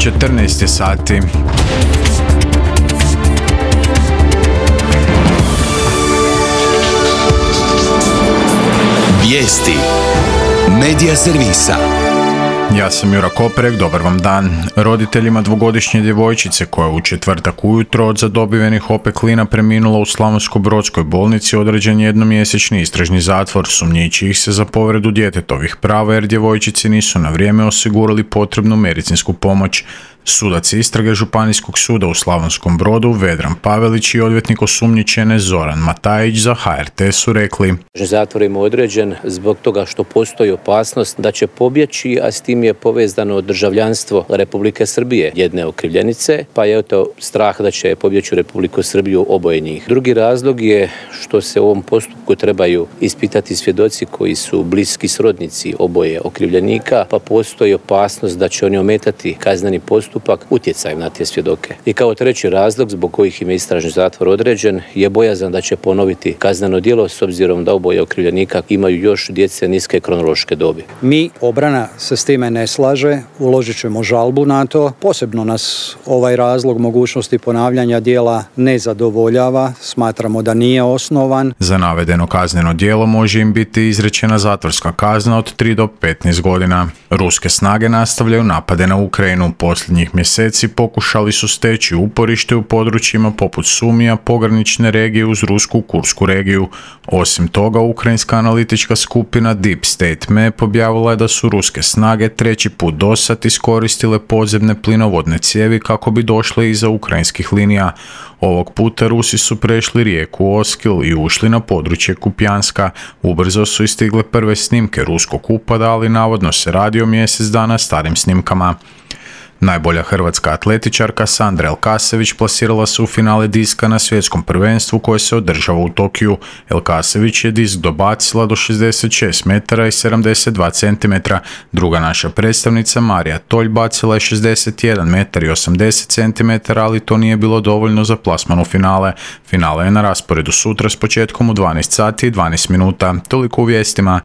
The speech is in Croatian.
14 je sati. Vijesti Medija servisa. Ja sam Jura Koprek, dobar vam dan. Roditeljima dvogodišnje djevojčice koja je u četvrtak ujutro od zadobivenih opeklina preminula u Slavonsko-brodskoj bolnici određen jednomjesečni istražni zatvor. Sumnjiči ih se za povredu djetetovih prava jer djevojčici nisu na vrijeme osigurali potrebnu medicinsku pomoć. Sudac istrage Županijskog suda u Slavonskom Brodu Vedran Pavelić i odvjetnik osumnjičene Zoran Matajić za HRT su rekli: Zatvor im je određen zbog toga što postoji opasnost da će pobjeći, a s tim je povezano državljanstvo Republike Srbije jedne okrivljenice, pa je to strah da će pobjeći u Republiku Srbiju oboje njih. Drugi razlog je što se u ovom postupku trebaju ispitati svjedoci koji su bliski srodnici oboje okrivljenika, pa postoji opasnost da će oni ometati kazneni postupak utjecajem na te svjedoke. I kao treći razlog zbog kojih im je istražni zatvor određen je bojazan da će ponoviti kazneno djelo s obzirom da oboje okrivljenika imaju još djece niske kronološke dobi. Mi, obrana, se s time ne slaže, uložit ćemo žalbu na to. Posebno nas ovaj razlog mogućnosti ponavljanja djela ne zadovoljava, smatramo da nije osnovan. Za navedeno kazneno djelo može im biti izrečena zatvorska kazna od 3 do 15 godina. Ruske snage nastavljaju napade na Ukrajinu. Posljednjih mjeseci pokušali su steći uporište u područjima poput Sumija, pogranične regije uz rusku Kursku regiju. Osim toga, ukrajinska analitička skupina Deep State Map objavila je da su ruske snage treći put dosad iskoristile podzemne plinovodne cijevi kako bi došle iza ukrajinskih linija. Ovog puta Rusi su prešli rijeku Oskil i ušli na područje Kupjanska. Ubrzo su istigle prve snimke ruskog upada, ali navodno se radi o mjesec dana starim snimkama. Najbolja hrvatska atletičarka Sandra Elkasević plasirala se u finale diska na svjetskom prvenstvu koje se održava u Tokiju. Elkasević je disk dobacila do 66 metara i 72 cm. Druga naša predstavnica Marija Tolj bacila je 61 metar i 80 cm, ali to nije bilo dovoljno za plasman u finale. Finale je na rasporedu sutra s početkom u 12 sati i 12 minuta. Toliko u vijestima.